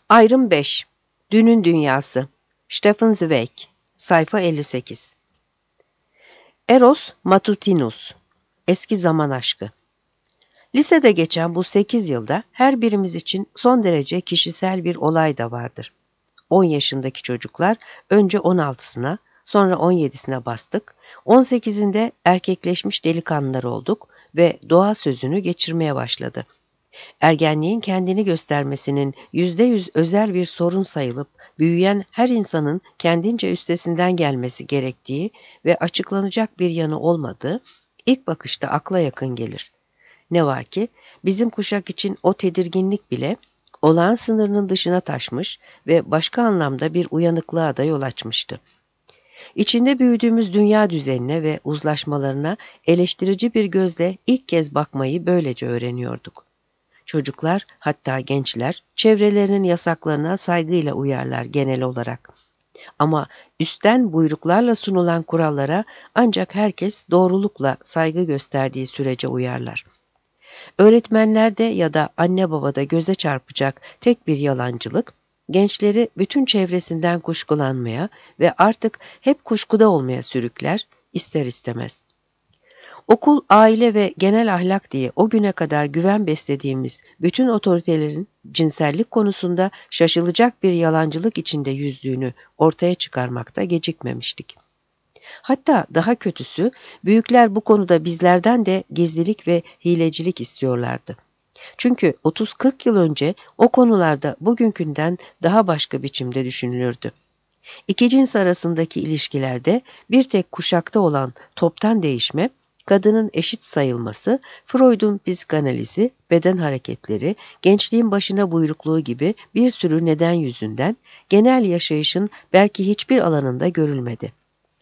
Ayrım 5. Dünün Dünyası. Stefan Zweig. Sayfa 58. Eros Matutinus. Eski zaman aşkı. Lisede geçen bu 8 yılda her birimiz için son derece kişisel bir olay da vardır. 10 yaşındaki çocuklar önce 16'sına, sonra 17'sine bastık, 18'inde erkekleşmiş delikanlılar olduk ve doğa sözünü geçirmeye başladı. Ergenliğin kendini göstermesinin %100 özel bir sorun sayılıp büyüyen her insanın kendince üstesinden gelmesi gerektiği ve açıklanacak bir yanı olmadığı ilk bakışta akla yakın gelir. Ne var ki bizim kuşak için o tedirginlik bile olağan sınırının dışına taşmış ve başka anlamda bir uyanıklığa da yol açmıştı. İçinde büyüdüğümüz dünya düzenine ve uzlaşmalarına eleştirici bir gözle ilk kez bakmayı böylece öğreniyorduk. Çocuklar, hatta gençler, çevrelerinin yasaklarına saygıyla uyarlar genel olarak. Ama üstten buyruklarla sunulan kurallara ancak herkes doğrulukla saygı gösterdiği sürece uyarlar. Öğretmenlerde ya da anne babada göze çarpacak tek bir yalancılık, gençleri bütün çevresinden kuşkulanmaya ve artık hep kuşkuda olmaya sürükler, ister istemez. Okul, aile ve genel ahlak diye o güne kadar güven beslediğimiz bütün otoritelerin cinsellik konusunda şaşılacak bir yalancılık içinde yüzdüğünü ortaya çıkarmakta gecikmemiştik. Hatta daha kötüsü, büyükler bu konuda bizlerden de gizlilik ve hilecilik istiyorlardı. Çünkü 30-40 yıl önce o konularda bugünkünden daha başka biçimde düşünülürdü. İki cins arasındaki ilişkilerde bir tek kuşakta olan toptan değişme, kadının eşit sayılması, Freud'un psikanalizi, beden hareketleri, gençliğin başına buyrukluğu gibi bir sürü neden yüzünden genel yaşayışın belki hiçbir alanında görülmedi.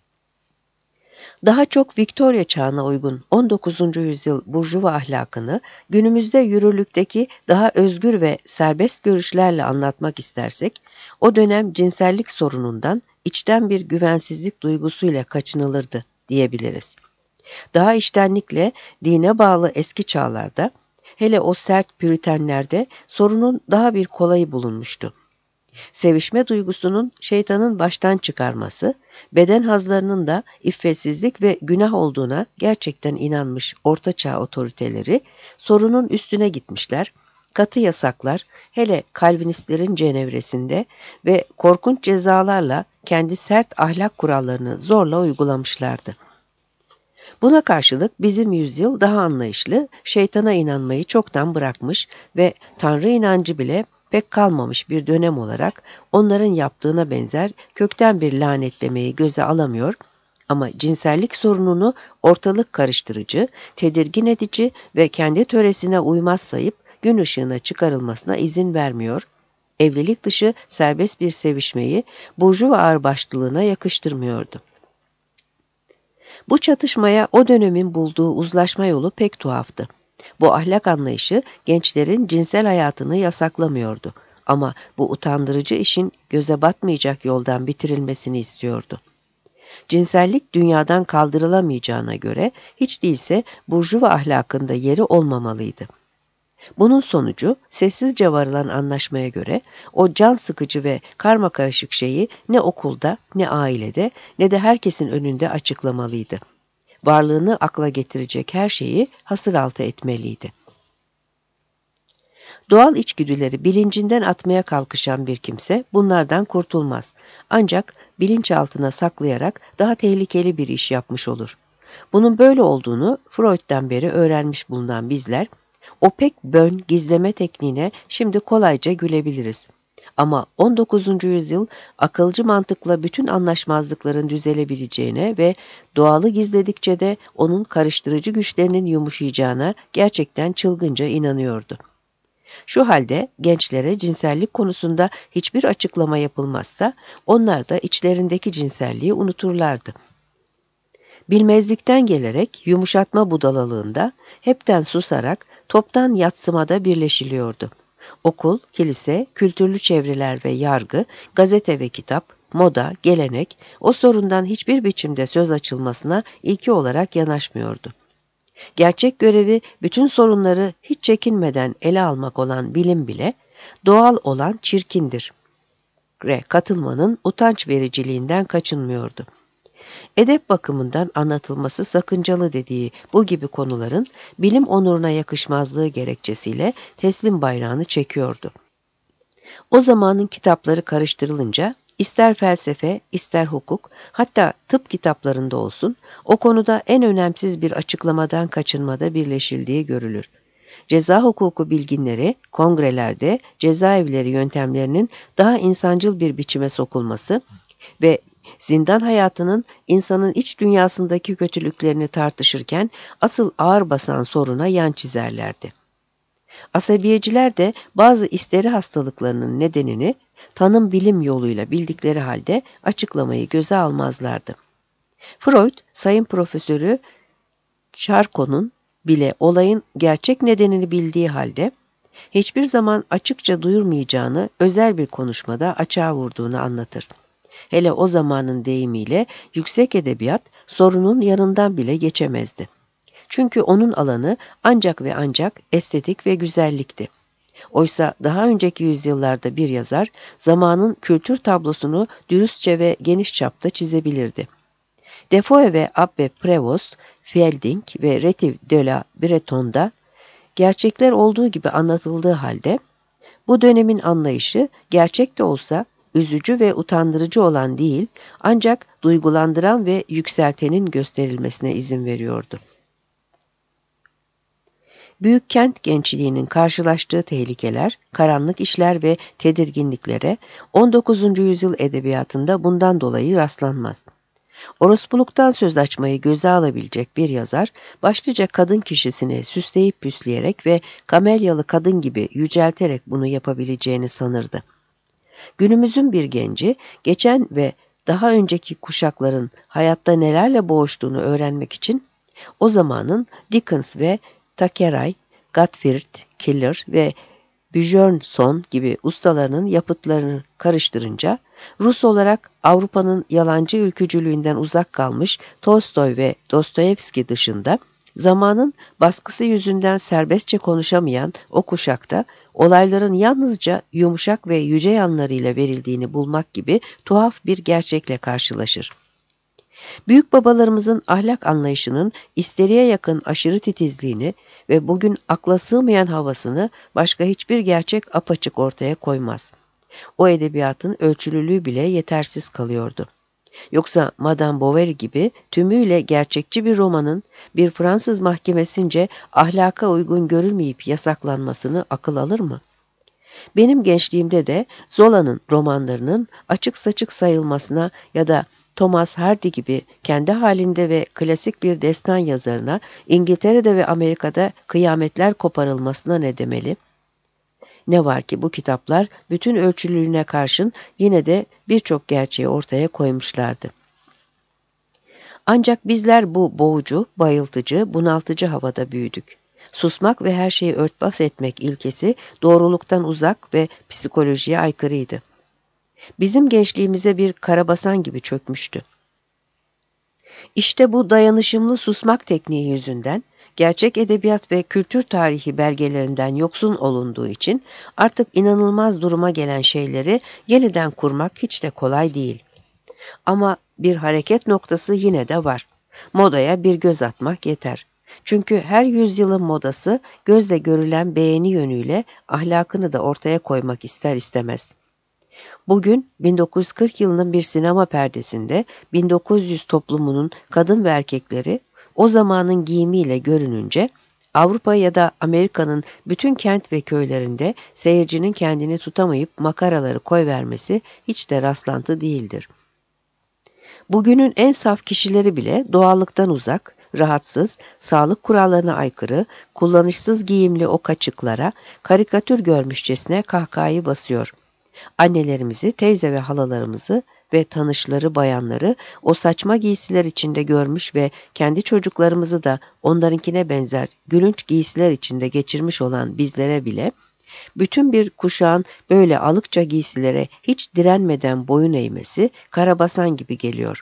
Daha çok Victoria çağına uygun 19. yüzyıl burjuva ahlakını günümüzde yürürlükteki daha özgür ve serbest görüşlerle anlatmak istersek, o dönem cinsellik sorunundan içten bir güvensizlik duygusuyla kaçınılırdı diyebiliriz. Daha içtenlikle dine bağlı eski çağlarda, hele o sert püritenlerde sorunun daha bir kolayı bulunmuştu. Sevişme duygusunun şeytanın baştan çıkarması, beden hazlarının da iffetsizlik ve günah olduğuna gerçekten inanmış ortaçağ otoriteleri sorunun üstüne gitmişler, katı yasaklar, hele Kalvinistlerin cenevresinde ve korkunç cezalarla kendi sert ahlak kurallarını zorla uygulamışlardı. Buna karşılık bizim yüzyıl daha anlayışlı, şeytana inanmayı çoktan bırakmış ve Tanrı inancı bile pek kalmamış bir dönem olarak onların yaptığına benzer kökten bir lanetlemeyi göze alamıyor ama cinsellik sorununu ortalık karıştırıcı, tedirgin edici ve kendi töresine uymaz sayıp gün ışığına çıkarılmasına izin vermiyor, evlilik dışı serbest bir sevişmeyi burjuva ağırbaşlılığına yakıştırmıyordu. Bu çatışmaya o dönemin bulduğu uzlaşma yolu pek tuhaftı. Bu ahlak anlayışı gençlerin cinsel hayatını yasaklamıyordu ama bu utandırıcı işin göze batmayacak yoldan bitirilmesini istiyordu. Cinsellik dünyadan kaldırılamayacağına göre hiç değilse burjuva ahlakında yeri olmamalıydı. Bunun sonucu sessizce varılan anlaşmaya göre o can sıkıcı ve karmakarışık şeyi ne okulda, ne ailede, ne de herkesin önünde açıklamalıydı. Varlığını akla getirecek her şeyi hasıraltı etmeliydi. Doğal içgüdüleri bilincinden atmaya kalkışan bir kimse bunlardan kurtulmaz. Ancak bilinçaltına saklayarak daha tehlikeli bir iş yapmış olur. Bunun böyle olduğunu Freud'dan beri öğrenmiş bulunan bizler, o pek gizleme tekniğine şimdi kolayca gülebiliriz. Ama 19. yüzyıl akılcı mantıkla bütün anlaşmazlıkların düzelebileceğine ve doğalı gizledikçe de onun karıştırıcı güçlerinin yumuşayacağına gerçekten çılgınca inanıyordu. Şu halde gençlere cinsellik konusunda hiçbir açıklama yapılmazsa onlar da içlerindeki cinselliği unuturlardı. Bilmezlikten gelerek yumuşatma budalalığında hepten susarak toptan yadsımada birleşiliyordu. Okul, kilise, kültürlü çevreler ve yargı, gazete ve kitap, moda, gelenek o sorundan hiçbir biçimde söz açılmasına ilki olarak yanaşmıyordu. Gerçek görevi bütün sorunları hiç çekinmeden ele almak olan bilim bile doğal olan çirkindir. Katılmanın utanç vericiliğinden kaçınmıyordu. Edep bakımından anlatılması sakıncalı dediği bu gibi konuların bilim onuruna yakışmazlığı gerekçesiyle teslim bayrağını çekiyordu. O zamanın kitapları karıştırılınca ister felsefe, ister hukuk, hatta tıp kitaplarında olsun o konuda en önemsiz bir açıklamadan kaçınmada birleşildiği görülür. Ceza hukuku bilginleri kongrelerde cezaevleri yöntemlerinin daha insancıl bir biçime sokulması ve zindan hayatının insanın iç dünyasındaki kötülüklerini tartışırken asıl ağır basan soruna yan çizerlerdi. Asabiyeciler de bazı isteri hastalıklarının nedenini tanım bilim yoluyla bildikleri halde açıklamayı göze almazlardı. Freud, Sayın Profesörü Charcot'un bile olayın gerçek nedenini bildiği halde hiçbir zaman açıkça duyurmayacağını özel bir konuşmada açığa vurduğunu anlatır. Hele o zamanın deyimiyle yüksek edebiyat sorunun yanından bile geçemezdi. Çünkü onun alanı ancak ve ancak estetik ve güzellikti. Oysa daha önceki yüzyıllarda bir yazar zamanın kültür tablosunu dürüstçe ve geniş çapta çizebilirdi. Defoe ve Abbe Prévost, Fielding ve Rétif de la Bretonne'da gerçekler olduğu gibi anlatıldığı halde bu dönemin anlayışı gerçek de olsa üzücü ve utandırıcı olan değil, ancak duygulandıran ve yükseltenin gösterilmesine izin veriyordu. Büyük kent gençliğinin karşılaştığı tehlikeler, karanlık işler ve tedirginliklere 19. yüzyıl edebiyatında bundan dolayı rastlanmaz. Orospuluktan söz açmayı göze alabilecek bir yazar, başlıca kadın kişisini süsleyip püsleyerek ve kamelyalı kadın gibi yücelterek bunu yapabileceğini sanırdı. Günümüzün bir genci, geçen ve daha önceki kuşakların hayatta nelerle boğuştuğunu öğrenmek için, o zamanın Dickens ve Thackeray, Gottfried Keller ve Björnson gibi ustalarının yapıtlarını karıştırınca, Rus olarak Avrupa'nın yalancı ülkücülüğünden uzak kalmış Tolstoy ve Dostoyevski dışında, zamanın baskısı yüzünden serbestçe konuşamayan o kuşakta, olayların yalnızca yumuşak ve yüce yanlarıyla verildiğini bulmak gibi tuhaf bir gerçekle karşılaşır. Büyük babalarımızın ahlak anlayışının isteriye yakın aşırı titizliğini ve bugün akla sığmayan havasını başka hiçbir gerçek apaçık ortaya koymaz. O edebiyatın ölçülülüğü bile yetersiz kalıyordu. Yoksa Madame Bovary gibi tümüyle gerçekçi bir romanın bir Fransız mahkemesince ahlaka uygun görülmeyip yasaklanmasını akıl alır mı? Benim gençliğimde de Zola'nın romanlarının açık saçık sayılmasına ya da Thomas Hardy gibi kendi halinde ve klasik bir destan yazarına İngiltere'de ve Amerika'da kıyametler koparılmasına ne demeli? Ne var ki bu kitaplar bütün ölçülülüğüne karşın yine de birçok gerçeği ortaya koymuşlardı. Ancak bizler bu boğucu, bayıltıcı, bunaltıcı havada büyüdük. Susmak ve her şeyi örtbas etmek ilkesi doğruluktan uzak ve psikolojiye aykırıydı. Bizim gençliğimize bir karabasan gibi çökmüştü. İşte bu dayanışımlı susmak tekniği yüzünden gerçek edebiyat ve kültür tarihi belgelerinden yoksun olunduğu için artık inanılmaz duruma gelen şeyleri yeniden kurmak hiç de kolay değil. Ama bir hareket noktası yine de var. Modaya bir göz atmak yeter. Çünkü her yüzyılın modası gözle görülen beğeni yönüyle ahlakını da ortaya koymak ister istemez. Bugün 1940 yılının bir sinema perdesinde 1900 toplumunun kadın ve erkekleri o zamanın giyimiyle görününce Avrupa ya da Amerika'nın bütün kent ve köylerinde seyircinin kendini tutamayıp makaraları koyvermesi hiç de rastlantı değildir. Bugünün en saf kişileri bile doğallıktan uzak, rahatsız, sağlık kurallarına aykırı, kullanışsız giyimli o kaçıklara karikatür görmüşçesine kahkahayı basıyor. Annelerimizi, teyze ve halalarımızı ve tanışları bayanları o saçma giysiler içinde görmüş ve kendi çocuklarımızı da onlarınkine benzer gülünç giysiler içinde geçirmiş olan bizlere bile bütün bir kuşağın böyle alıkça giysilere hiç direnmeden boyun eğmesi karabasan gibi geliyor.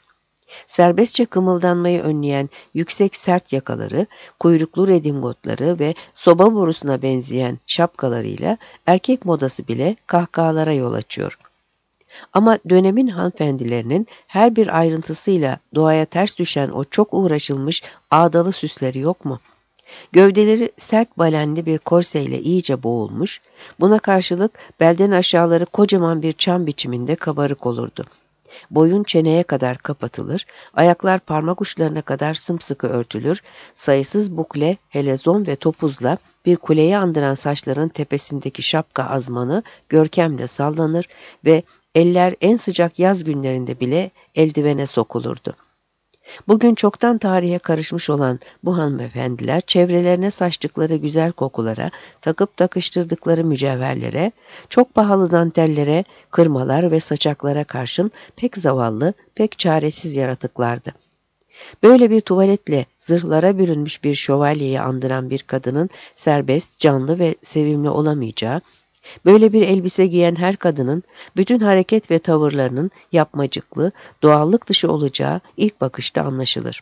Serbestçe kımıldanmayı önleyen yüksek sert yakaları, kuyruklu redingotları ve soba borusuna benzeyen şapkalarıyla erkek modası bile kahkahalara yol açıyor. Ama dönemin hanımefendilerinin her bir ayrıntısıyla doğaya ters düşen o çok uğraşılmış ağdalı süsleri yok mu? Gövdeleri sert balenli bir korseyle iyice boğulmuş, buna karşılık belden aşağıları kocaman bir çam biçiminde kabarık olurdu. Boyun çeneye kadar kapatılır, ayaklar parmak uçlarına kadar sımsıkı örtülür, sayısız bukle, helezon ve topuzla bir kuleyi andıran saçların tepesindeki şapka azmanı görkemle sallanır ve eller en sıcak yaz günlerinde bile eldivene sokulurdu. Bugün çoktan tarihe karışmış olan bu hanımefendiler çevrelerine saçtıkları güzel kokulara, takıp takıştırdıkları mücevherlere, çok pahalı dantellere, kırmalar ve saçaklara karşın pek zavallı, pek çaresiz yaratıklardı. Böyle bir tuvaletle zırhlara bürünmüş bir şövalyeyi andıran bir kadının serbest, canlı ve sevimli olamayacağı, böyle bir elbise giyen her kadının bütün hareket ve tavırlarının yapmacıklı, doğallık dışı olacağı ilk bakışta anlaşılır.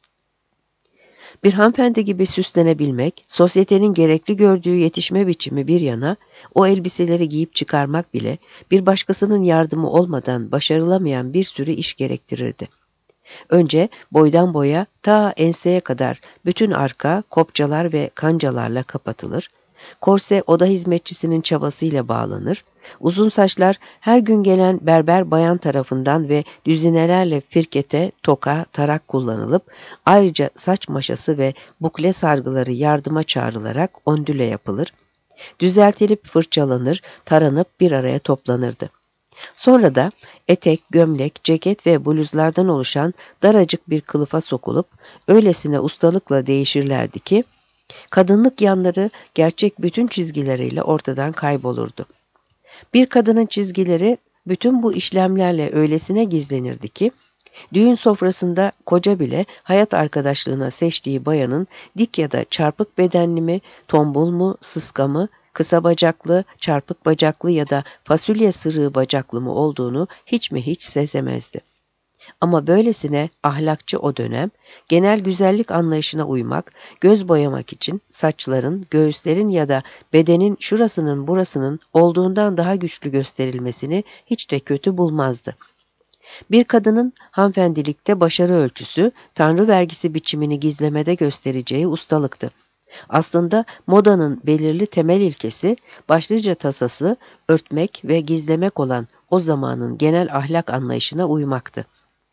Bir hanımefendi gibi süslenebilmek, sosyetenin gerekli gördüğü yetişme biçimi bir yana, o elbiseleri giyip çıkarmak bile bir başkasının yardımı olmadan başarılamayan bir sürü iş gerektirirdi. Önce boydan boya ta enseye kadar bütün arka, kopçalar ve kancalarla kapatılır. Korse oda hizmetçisinin çabasıyla bağlanır. Uzun saçlar her gün gelen berber bayan tarafından ve düzinelerle firkete, toka, tarak kullanılıp ayrıca saç maşası ve bukle sargıları yardıma çağrılarak ondüle yapılır. Düzeltilip fırçalanır, taranıp bir araya toplanırdı. Sonra da etek, gömlek, ceket ve bluzlardan oluşan daracık bir kılıfa sokulup öylesine ustalıkla değişirlerdi ki kadınlık yanları gerçek bütün çizgileriyle ortadan kaybolurdu. Bir kadının çizgileri bütün bu işlemlerle öylesine gizlenirdi ki düğün sofrasında koca bile hayat arkadaşlığına seçtiği bayanın dik ya da çarpık bedenli mi, tombul mu, sıska mı, kısa bacaklı, çarpık bacaklı ya da fasulye sırığı bacaklı mı olduğunu hiç mi hiç sezemezdi. Ama böylesine ahlakçı o dönem, genel güzellik anlayışına uymak, göz boyamak için saçların, göğüslerin ya da bedenin şurasının burasının olduğundan daha güçlü gösterilmesini hiç de kötü bulmazdı. Bir kadının hanımefendilikte başarı ölçüsü, tanrı vergisi biçimini gizlemede göstereceği ustalıktı. Aslında modanın belirli temel ilkesi, başlıca tasası, örtmek ve gizlemek olan o zamanın genel ahlak anlayışına uymaktı.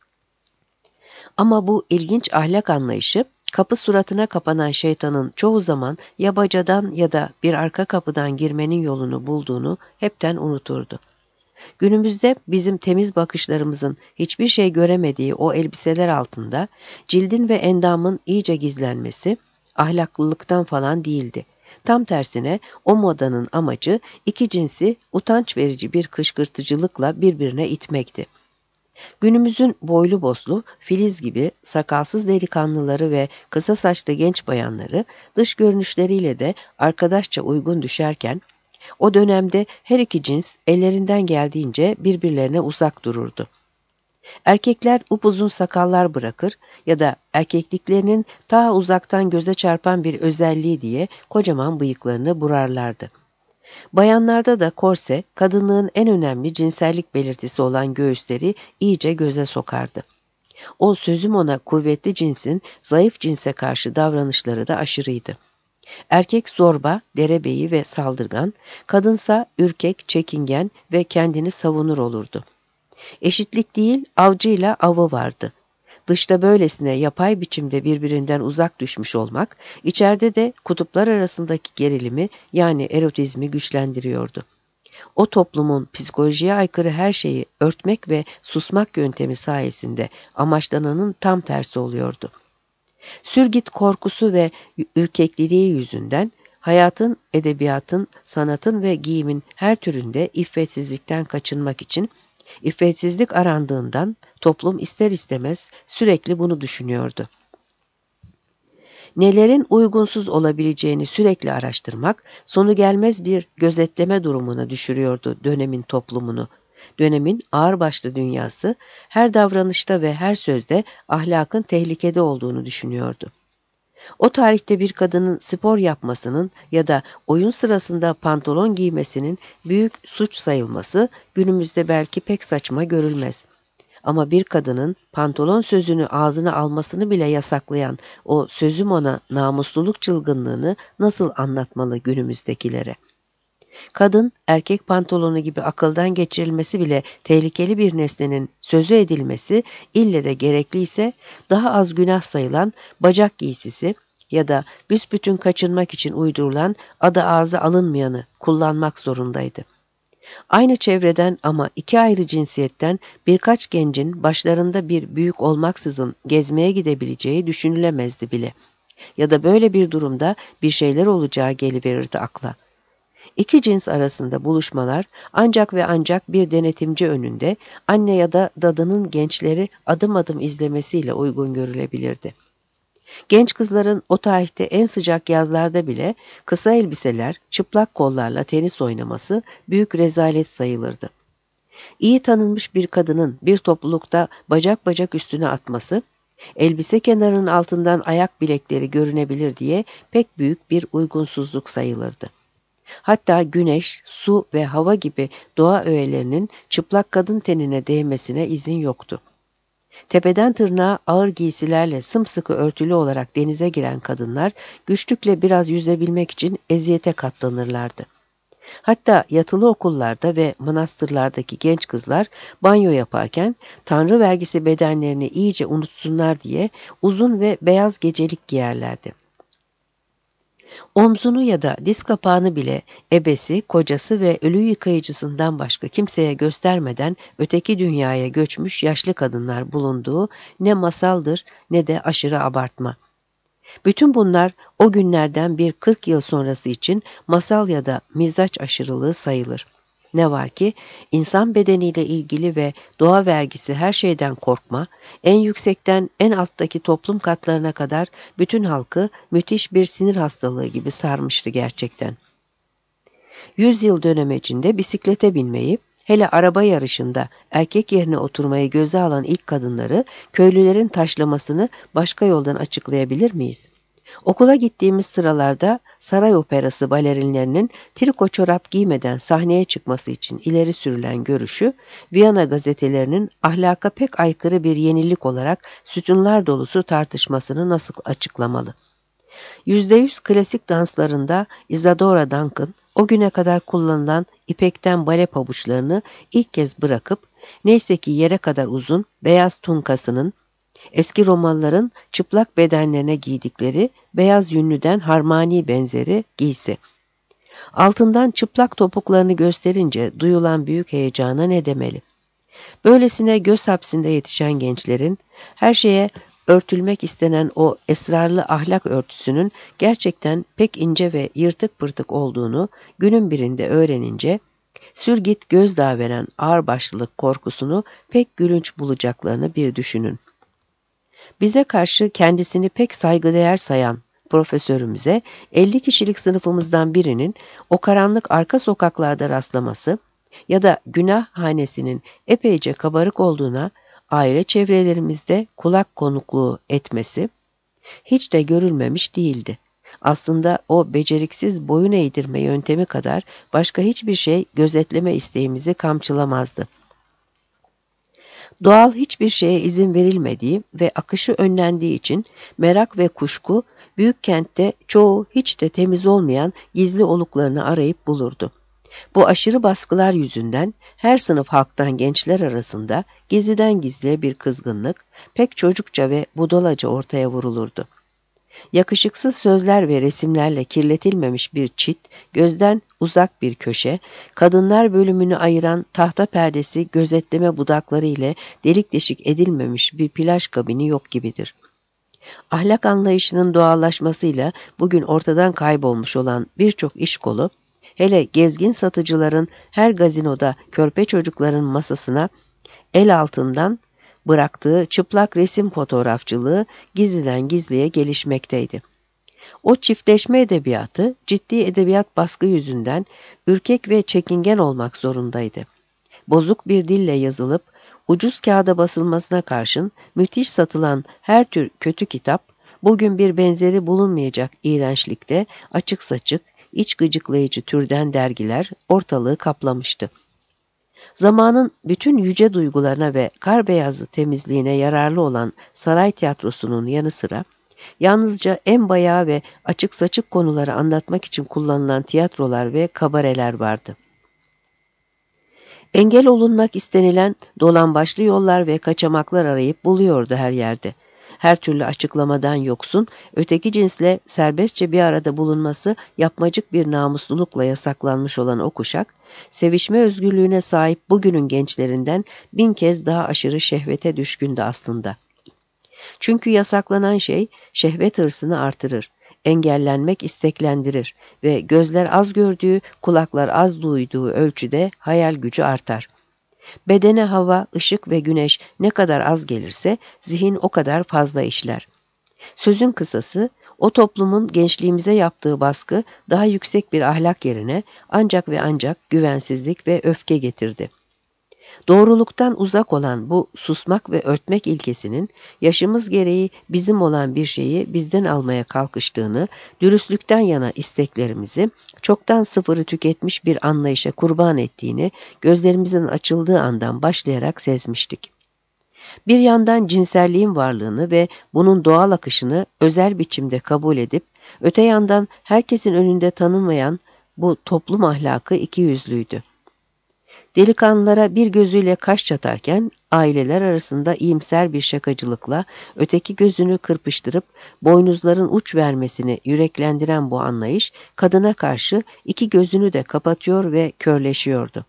Ama bu ilginç ahlak anlayışı, kapı suratına kapanan şeytanın çoğu zaman ya bacadan ya da bir arka kapıdan girmenin yolunu bulduğunu hepten unuturdu. Günümüzde bizim temiz bakışlarımızın hiçbir şey göremediği o elbiseler altında cildin ve endamın iyice gizlenmesi ahlaklılıktan falan değildi. Tam tersine o modanın amacı iki cinsi utanç verici bir kışkırtıcılıkla birbirine itmekti. Günümüzün boylu boslu, Filiz gibi sakalsız delikanlıları ve kısa saçlı genç bayanları dış görünüşleriyle de arkadaşça uygun düşerken, o dönemde her iki cins ellerinden geldiğince birbirlerine uzak dururdu. Erkekler upuzun sakallar bırakır ya da erkekliklerinin ta uzaktan göze çarpan bir özelliği diye kocaman bıyıklarını burarlardı. Bayanlarda da korse, kadınlığın en önemli cinsellik belirtisi olan göğüsleri iyice göze sokardı. O sözüm ona kuvvetli cinsin zayıf cinse karşı davranışları da aşırıydı. Erkek zorba, derebeyi ve saldırgan, kadınsa ürkek, çekingen ve kendini savunur olurdu. Eşitlik değil, avcıyla avı vardı. Dışta böylesine yapay biçimde birbirinden uzak düşmüş olmak, içeride de kutuplar arasındaki gerilimi yani erotizmi güçlendiriyordu. O toplumun psikolojiye aykırı her şeyi örtmek ve susmak yöntemi sayesinde amaçlananın tam tersi oluyordu. Sürgit korkusu ve ürkekliliği yüzünden hayatın, edebiyatın, sanatın ve giyimin her türünde iffetsizlikten kaçınmak için İffetsizlik arandığından toplum ister istemez sürekli bunu düşünüyordu. Nelerin uygunsuz olabileceğini sürekli araştırmak, sonu gelmez bir gözetleme durumuna düşürüyordu dönemin toplumunu. Dönemin ağırbaşlı dünyası her davranışta ve her sözde ahlakın tehlikede olduğunu düşünüyordu. O tarihte bir kadının spor yapmasının ya da oyun sırasında pantolon giymesinin büyük suç sayılması günümüzde belki pek saçma görülmez. Ama bir kadının pantolon sözünü ağzına almasını bile yasaklayan o sözüm ona namusluluk çılgınlığını nasıl anlatmalı günümüzdekilere? Kadın, erkek pantolonu gibi akıldan geçirilmesi bile tehlikeli bir nesnenin sözü edilmesi ille de gerekliyse daha az günah sayılan bacak giysisi ya da büsbütün kaçınmak için uydurulan adı ağza alınmayanı kullanmak zorundaydı. Aynı çevreden ama iki ayrı cinsiyetten birkaç gencin başlarında bir büyük olmaksızın gezmeye gidebileceği düşünülemezdi bile. Ya da böyle bir durumda bir şeyler olacağı geliverirdi akla. İki cins arasında buluşmalar ancak ve ancak bir denetimci önünde anne ya da dadının gençleri adım adım izlemesiyle uygun görülebilirdi. Genç kızların o tarihte en sıcak yazlarda bile kısa elbiseler, çıplak kollarla tenis oynaması büyük rezalet sayılırdı. İyi tanınmış bir kadının bir toplulukta bacak bacak üstüne atması, elbise kenarının altından ayak bilekleri görünebilir diye pek büyük bir uygunsuzluk sayılırdı. Hatta güneş, su ve hava gibi doğa öğelerinin çıplak kadın tenine değmesine izin yoktu. Tepeden tırnağa ağır giysilerle sımsıkı örtülü olarak denize giren kadınlar güçlükle biraz yüzebilmek için eziyete katlanırlardı. Hatta yatılı okullarda ve manastırlardaki genç kızlar banyo yaparken tanrı vergisi bedenlerini iyice unutsunlar diye uzun ve beyaz gecelik giyerlerdi. Omzunu ya da diz kapağını bile ebesi, kocası ve ölü yıkayıcısından başka kimseye göstermeden öteki dünyaya göçmüş yaşlı kadınlar bulunduğu ne masaldır ne de aşırı abartma. Bütün bunlar o günlerden bir 40 yıl sonrası için masal ya da mizaç aşırılığı sayılır. Ne var ki insan bedeniyle ilgili ve doğa vergisi her şeyden korkma, en yüksekten en alttaki toplum katlarına kadar bütün halkı müthiş bir sinir hastalığı gibi sarmıştı gerçekten. 100 yıl dönemecinde bisiklete binmeyi, hele araba yarışında erkek yerine oturmayı göze alan ilk kadınları köylülerin taşlamasını başka yoldan açıklayabilir miyiz? Okula gittiğimiz sıralarda saray operası balerinlerinin triko çorap giymeden sahneye çıkması için ileri sürülen görüşü, Viyana gazetelerinin ahlaka pek aykırı bir yenilik olarak sütunlar dolusu tartışmasını nasıl açıklamalı? %100 klasik danslarında Isadora Duncan, o güne kadar kullanılan ipekten bale pabuçlarını ilk kez bırakıp, neyse ki yere kadar uzun beyaz tunkasının, eski Romalıların çıplak bedenlerine giydikleri beyaz yünlüden harmani benzeri giysi. Altından çıplak topuklarını gösterince duyulan büyük heyecana ne demeli? Böylesine göz hapsinde yetişen gençlerin her şeye örtülmek istenen o esrarlı ahlak örtüsünün gerçekten pek ince ve yırtık pırtık olduğunu günün birinde öğrenince, sürgit gözdağı veren ağırbaşlılık korkusunu pek gülünç bulacaklarını bir düşünün. Bize karşı kendisini pek saygıdeğer sayan profesörümüze 50 kişilik sınıfımızdan birinin o karanlık arka sokaklarda rastlaması ya da günah hanesinin epeyce kabarık olduğuna aile çevrelerimizde kulak konukluğu etmesi hiç de görülmemiş değildi. Aslında o beceriksiz boyun eğdirme yöntemi kadar başka hiçbir şey gözetleme isteğimizi kamçılamazdı. Doğal hiçbir şeye izin verilmediği ve akışı önlendiği için merak ve kuşku büyük kentte çoğu hiç de temiz olmayan gizli oluklarını arayıp bulurdu. Bu aşırı baskılar yüzünden her sınıf halktan gençler arasında gizliden gizliye bir kızgınlık, pek çocukça ve budalaca ortaya vurulurdu. Yakışıksız sözler ve resimlerle kirletilmemiş bir çit, gözden uzak bir köşe, kadınlar bölümünü ayıran tahta perdesi gözetleme budakları ile delik deşik edilmemiş bir plaj kabini yok gibidir. Ahlak anlayışının doğallaşmasıyla bugün ortadan kaybolmuş olan birçok iş kolu, hele gezgin satıcıların her gazinoda körpe çocukların masasına el altından bıraktığı çıplak resim fotoğrafçılığı gizliden gizliye gelişmekteydi. O çiftleşme edebiyatı ciddi edebiyat baskı yüzünden ürkek ve çekingen olmak zorundaydı. bozuk bir dille yazılıp ucuz kağıda basılmasına karşın müthiş satılan her tür kötü kitap, bugün bir benzeri bulunmayacak iğrençlikte açık saçık, iç gıcıklayıcı türden dergiler ortalığı kaplamıştı. Zamanın bütün yüce duygularına ve kar beyazlı temizliğine yararlı olan saray tiyatrosunun yanı sıra, yalnızca en bayağı ve açık saçık konuları anlatmak için kullanılan tiyatrolar ve kabareler vardı. Engel olunmak istenilen dolambaçlı yollar ve kaçamaklar arayıp buluyordu her yerde. Her türlü açıklamadan yoksun, öteki cinsle serbestçe bir arada bulunması yapmacık bir namuslulukla yasaklanmış olan o kuşak, sevişme özgürlüğüne sahip bugünün gençlerinden 1000 kez daha aşırı şehvete düşkündü aslında. Çünkü yasaklanan şey şehvet hırsını artırır, engellenmek isteklendirir ve gözler az gördüğü, kulaklar az duyduğu ölçüde hayal gücü artar. Bedene hava, ışık ve güneş ne kadar az gelirse zihin o kadar fazla işler. Sözün kısası, o toplumun gençliğimize yaptığı baskı daha yüksek bir ahlak yerine ancak ve ancak güvensizlik ve öfke getirdi. Doğruluktan uzak olan bu susmak ve örtmek ilkesinin yaşımız gereği bizim olan bir şeyi bizden almaya kalkıştığını, dürüstlükten yana isteklerimizi çoktan sıfırı tüketmiş bir anlayışa kurban ettiğini gözlerimizin açıldığı andan başlayarak sezmiştik. Bir yandan cinselliğin varlığını ve bunun doğal akışını özel biçimde kabul edip, öte yandan herkesin önünde tanınmayan bu toplum ahlakı ikiyüzlüydü. Delikanlılara bir gözüyle kaş çatarken aileler arasında iyimser bir şakacılıkla öteki gözünü kırpıştırıp boynuzların uç vermesini yüreklendiren bu anlayış kadına karşı iki gözünü de kapatıyor ve körleşiyordu.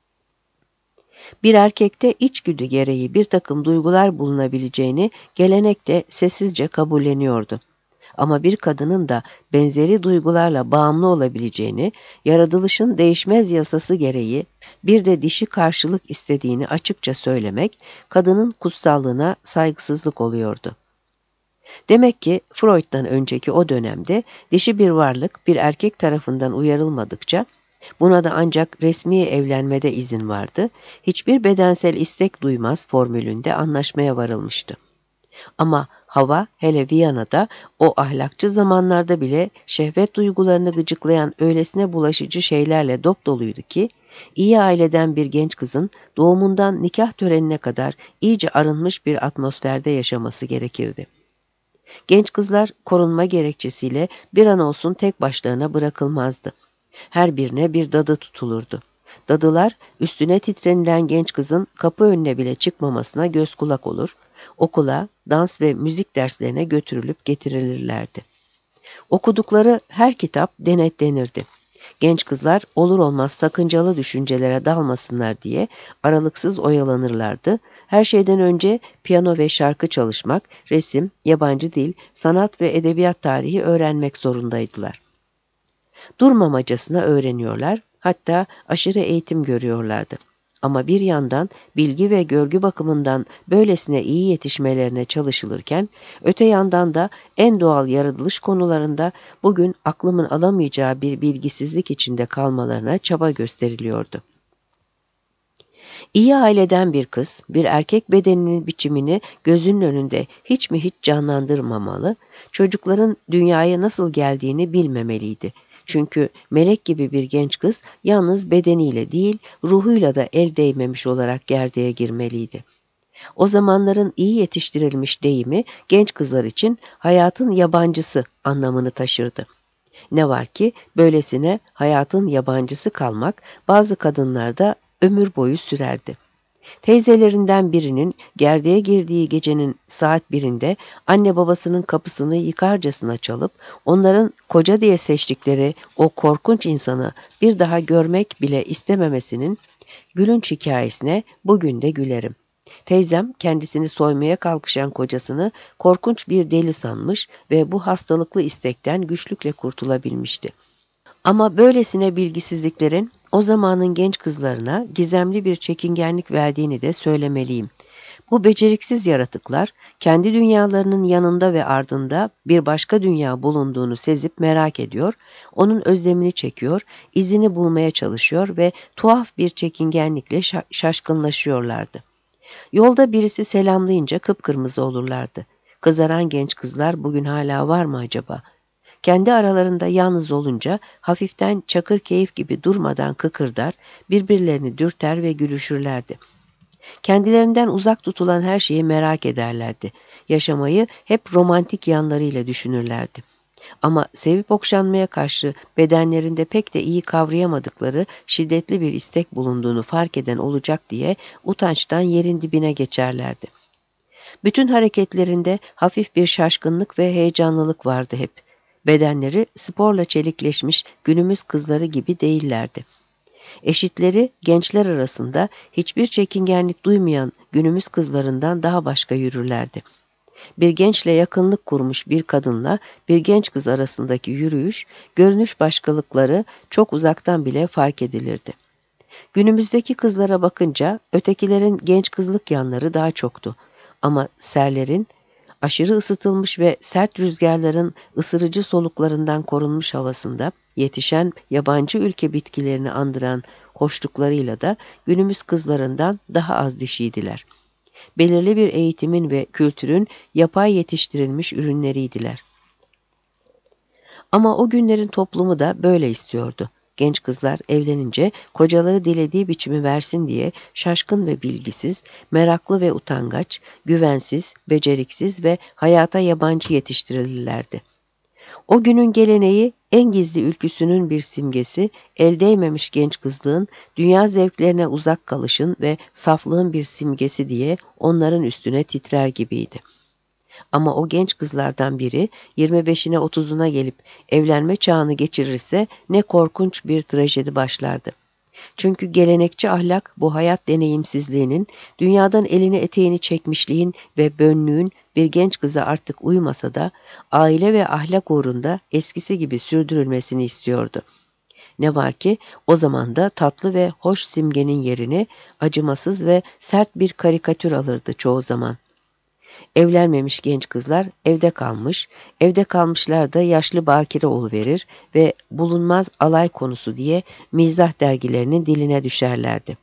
Bir erkekte içgüdü gereği bir takım duygular bulunabileceğini gelenek de sessizce kabulleniyordu. Ama bir kadının da benzeri duygularla bağımlı olabileceğini, yaratılışın değişmez yasası gereği bir de dişi karşılık istediğini açıkça söylemek, kadının kutsallığına saygısızlık oluyordu. Demek ki Freud'dan önceki o dönemde dişi bir varlık bir erkek tarafından uyarılmadıkça, buna da ancak resmi evlenmede izin vardı, hiçbir bedensel istek duymaz formülünde anlaşmaya varılmıştı. Ama hava hele Viyana'da o ahlakçı zamanlarda bile şehvet duygularını gıcıklayan öylesine bulaşıcı şeylerle dopdoluydu ki, iyi aileden bir genç kızın doğumundan nikah törenine kadar iyice arınmış bir atmosferde yaşaması gerekirdi. Genç kızlar korunma gerekçesiyle bir an olsun tek başlarına bırakılmazdı. Her birine bir dadı tutulurdu. Dadılar üstüne titrenilen genç kızın kapı önüne bile çıkmamasına göz kulak olur, okula, dans ve müzik derslerine götürülüp getirilirlerdi. Okudukları her kitap denetlenirdi. Genç kızlar olur olmaz sakıncalı düşüncelere dalmasınlar diye aralıksız oyalanırlardı. Her şeyden önce piyano ve şarkı çalışmak, resim, yabancı dil, sanat ve edebiyat tarihi öğrenmek zorundaydılar. Durmamacasına öğreniyorlar, hatta aşırı eğitim görüyorlardı. Ama bir yandan bilgi ve görgü bakımından böylesine iyi yetişmelerine çalışılırken, öte yandan da en doğal yaratılış konularında bugün aklımın alamayacağı bir bilgisizlik içinde kalmalarına çaba gösteriliyordu. İyi aileden bir kız, bir erkek bedeninin biçimini gözünün önünde hiç mi hiç canlandırmamalı, çocukların dünyaya nasıl geldiğini bilmemeliydi. Çünkü melek gibi bir genç kız yalnız bedeniyle değil, ruhuyla da el değmemiş olarak gerdeğe girmeliydi. O zamanların iyi yetiştirilmiş deyimi genç kızlar için hayatın yabancısı anlamını taşırdı. Ne var ki böylesine hayatın yabancısı kalmak bazı kadınlarda ömür boyu sürerdi. Teyzelerinden birinin gerdeğe girdiği gecenin saat 1'inde anne babasının kapısını yıkarcasına çalıp onların koca diye seçtikleri o korkunç insanı bir daha görmek bile istememesinin gülünç hikayesine bugün de gülerim. Teyzem kendisini soymaya kalkışan kocasını korkunç bir deli sanmış ve bu hastalıklı istekten güçlükle kurtulabilmişti. Ama böylesine bilgisizliklerin o zamanın genç kızlarına gizemli bir çekingenlik verdiğini de söylemeliyim. Bu beceriksiz yaratıklar kendi dünyalarının yanında ve ardında bir başka dünya bulunduğunu sezip merak ediyor, onun özlemini çekiyor, izini bulmaya çalışıyor ve tuhaf bir çekingenlikle şaşkınlaşıyorlardı. Yolda birisi selamlayınca kıpkırmızı olurlardı. Kızaran genç kızlar bugün hala var mı acaba? Kendi aralarında yalnız olunca hafiften çakır keyif gibi durmadan kıkırdar, birbirlerini dürter ve gülüşürlerdi. Kendilerinden uzak tutulan her şeyi merak ederlerdi. Yaşamayı hep romantik yanlarıyla düşünürlerdi. Ama sevip okşanmaya karşı bedenlerinde pek de iyi kavrayamadıkları şiddetli bir istek bulunduğunu fark eden olacak diye utançtan yerin dibine geçerlerdi. Bütün hareketlerinde hafif bir şaşkınlık ve heyecanlılık vardı hep. Bedenleri sporla çelikleşmiş günümüz kızları gibi değillerdi. Eşitleri gençler arasında hiçbir çekingenlik duymayan günümüz kızlarından daha başka yürürlerdi. Bir gençle yakınlık kurmuş bir kadınla bir genç kız arasındaki yürüyüş, görünüş başkalıkları çok uzaktan bile fark edilirdi. Günümüzdeki kızlara bakınca ötekilerin genç kızlık yanları daha çoktu. Ama serlerin, aşırı ısıtılmış ve sert rüzgarların ısırıcı soluklarından korunmuş havasında yetişen yabancı ülke bitkilerini andıran hoşluklarıyla da günümüz kızlarından daha az dişiydiler. Belirli bir eğitimin ve kültürün yapay yetiştirilmiş ürünleriydiler. Ama o günlerin toplumu da böyle istiyordu. Genç kızlar evlenince kocaları dilediği biçimi versin diye şaşkın ve bilgisiz, meraklı ve utangaç, güvensiz, beceriksiz ve hayata yabancı yetiştirilirlerdi. O günün geleneği en gizli ülküsünün bir simgesi, el değmemiş genç kızlığın dünya zevklerine uzak kalışın ve saflığın bir simgesi diye onların üstüne titrer gibiydi. Ama o genç kızlardan biri 25'ine 30'una gelip evlenme çağını geçirirse ne korkunç bir trajedi başlardı. Çünkü gelenekçi ahlak bu hayat deneyimsizliğinin, dünyadan elini eteğini çekmişliğin ve bönlüğün bir genç kıza artık uymasa da aile ve ahlak uğrunda eskisi gibi sürdürülmesini istiyordu. Ne var ki o zaman da tatlı ve hoş simgenin yerini acımasız ve sert bir karikatür alırdı çoğu zaman. Evlenmemiş genç kızlar evde kalmışlar da yaşlı bakire oluverir ve bulunmaz alay konusu diye mizah dergilerinin diline düşerlerdi.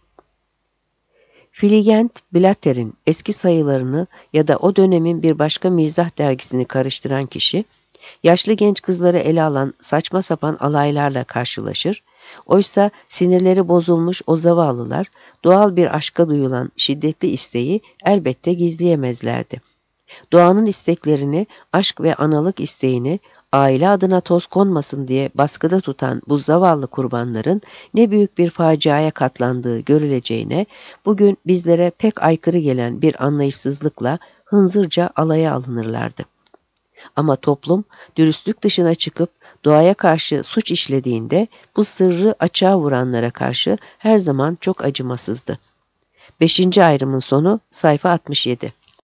Fliegend Blätter'in eski sayılarını ya da o dönemin bir başka mizah dergisini karıştıran kişi, yaşlı genç kızları ele alan saçma sapan alaylarla karşılaşır, oysa sinirleri bozulmuş o zavallılar doğal bir aşka duyulan şiddetli isteği elbette gizleyemezlerdi. Doğanın isteklerini, aşk ve analık isteğini aile adına toz konmasın diye baskıda tutan bu zavallı kurbanların ne büyük bir faciaya katlandığı görüleceğine bugün bizlere pek aykırı gelen bir anlayışsızlıkla hınzırca alaya alınırlardı. Ama toplum dürüstlük dışına çıkıp doğaya karşı suç işlediğinde bu sırrı açığa vuranlara karşı her zaman çok acımasızdı. 5. ayrımın sonu sayfa 67.